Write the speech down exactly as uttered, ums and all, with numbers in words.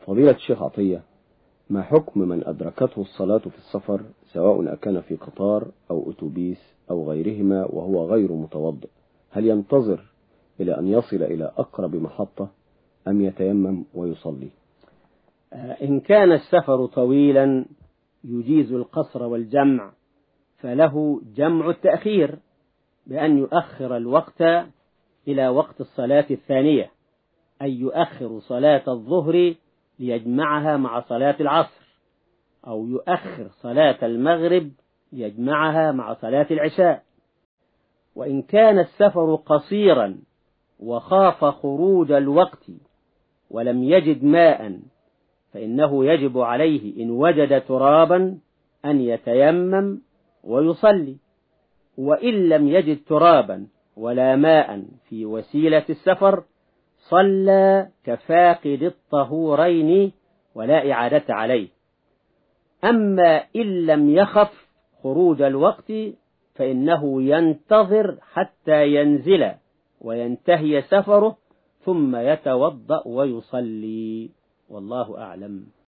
فضيلة الشيخ عطية، ما حكم من أدركته الصلاة في السفر سواء أكان في قطار أو أتوبيس أو غيرهما وهو غير متوضئ؟ هل ينتظر إلى أن يصل إلى أقرب محطة أم يتيمم ويصلي؟ إن كان السفر طويلا يجيز القصر والجمع فله جمع التأخير بأن يؤخر الوقت إلى وقت الصلاة الثانية، أي يؤخر صلاة الظهر ليجمعها مع صلاة العصر، أو يؤخر صلاة المغرب ليجمعها مع صلاة العشاء. وإن كان السفر قصيرا وخاف خروج الوقت ولم يجد ماء فإنه يجب عليه إن وجد ترابا أن يتيمم ويصلي، وإن لم يجد ترابا ولا ماء في وسيلة السفر صلى كفاقد الطهورين ولا إعادة عليه. أما إن لم يخف خروج الوقت فإنه ينتظر حتى ينزل وينتهي سفره ثم يتوضأ ويصلي، والله أعلم.